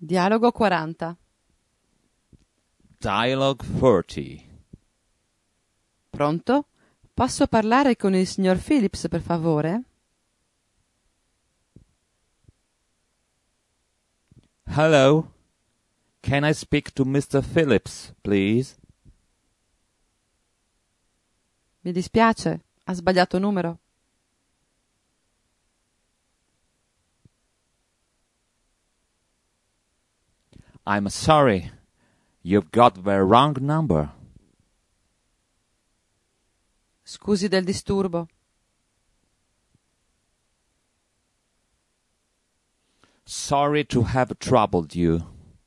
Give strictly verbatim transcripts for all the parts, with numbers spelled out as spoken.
Dialogo quaranta. Dialogue forty. Pronto? Posso parlare con il signor Phillips, per favore? Hello. Can I speak to mister Phillips, please? Mi dispiace, ha sbagliato numero. I'm sorry. You've got the wrong number. Scusi del disturbo. Sorry to have troubled you.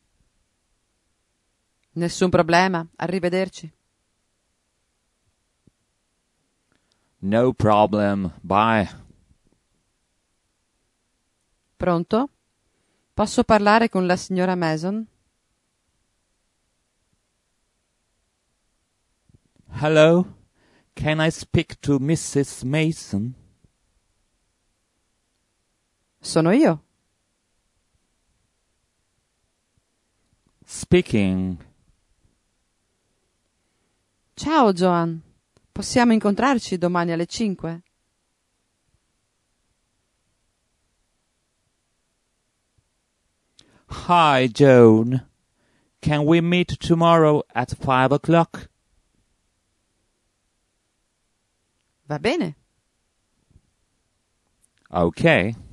Nessun problema, arrivederci. No problem. Bye. Pronto? Posso parlare con la signora Mason? Hello. Can I speak to missus Mason? Sono io. Speaking. Ciao, Joan. Possiamo incontrarci domani alle cinque? Hi, Joan. Can we meet tomorrow at five o'clock? Va bene. Okay.